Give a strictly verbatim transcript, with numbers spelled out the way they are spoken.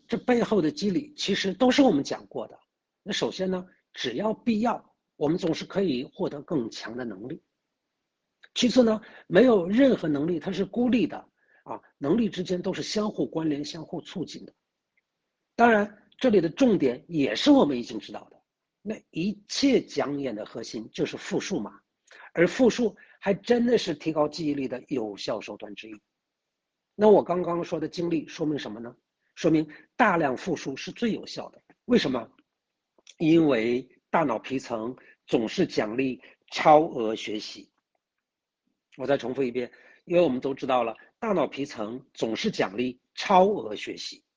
这背后的机理其实都是我们讲过的。那首先呢，只要必要，我们总是可以获得更强的能力。其次呢，没有任何能力它是孤立的啊，能力之间都是相互关联、相互促进的。当然，这里的重点也是我们已经知道的，那一切讲演的核心就是复述嘛，而复述还真的是提高记忆力的有效手段之一。那我刚刚说的经历说明什么呢？说明大量复述是最有效的。为什么？因为大脑皮层总是奖励超额学习。我再重复一遍，因为我们都知道了，大脑皮层总是奖励超额学习。